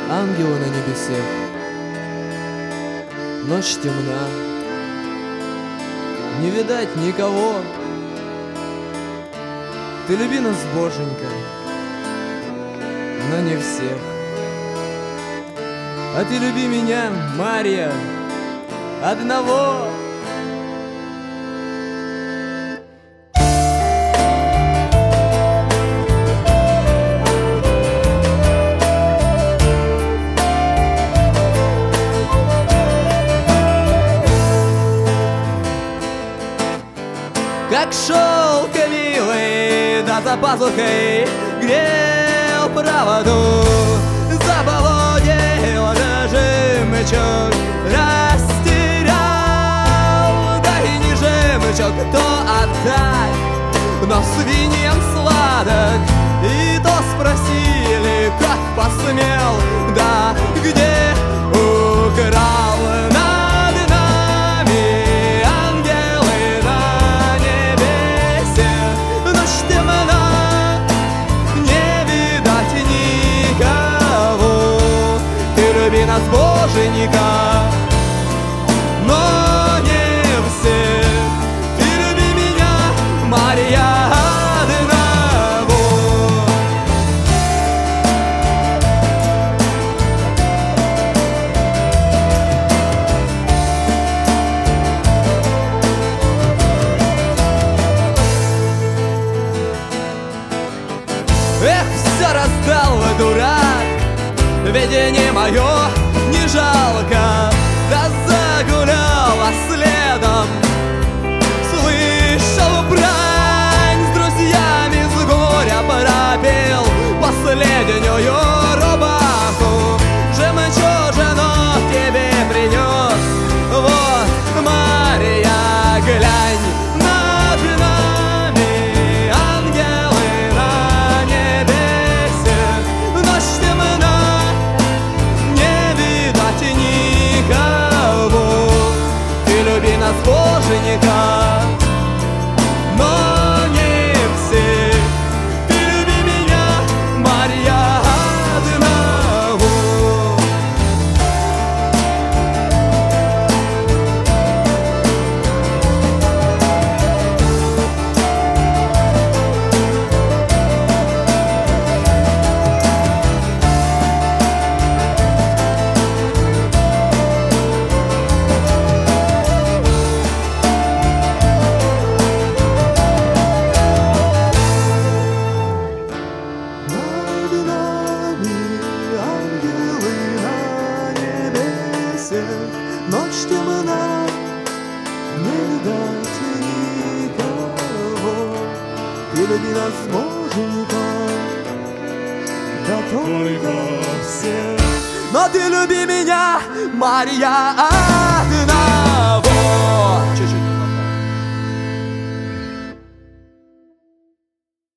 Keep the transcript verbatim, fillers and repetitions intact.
ангелы на небесах. Ночь темна, не видать никого. Ты люби нас, Боженька, но не всех. А ты люби меня, Марья, одного. Как шелковый, да за пазухой грел проводу, заполонил даже жемчуг, растерял, да и не жемчуг, то отдать, но свиньям сладок, и то спросили, как посмел, да где украл. Люби нас, Боженька, но не всех. Ты люби меня, Марья, одного. Эх, все раздал, дурак, ведь не мое, не жалко, да загуляла следом. Слышал брань, с друзьями с горя пропел последнюю рубаху. Жемчужину тебе принес, вот, Марья, глянь. Над нами ангелы на небесе, ночь темна, люби нас, Боженька, но не всех. Ты люби меня, Марья, одного. Ночь темна, не видать никого. Ты люби нас, Боженька, да только всех. Но ты люби меня, Марья, одна.